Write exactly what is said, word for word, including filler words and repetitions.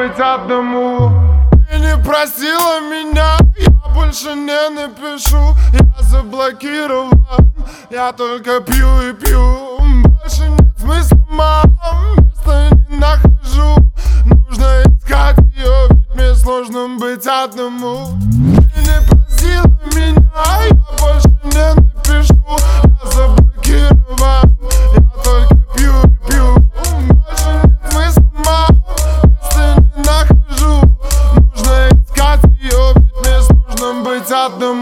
быть одному. Ты не просила меня, я больше не напишу. Я заблокирован, я только пью и пью. Больше нет смысла, мам, места не нахожу. Нужно искать ее, ведь мне сложно быть одному. Ты не просила меня, я больше не напишу. Я заблокирован, я только пью и пью. Больше нет смысла, мам, места не нахожу. Нужно искать ее, ведь мне сложно быть одному.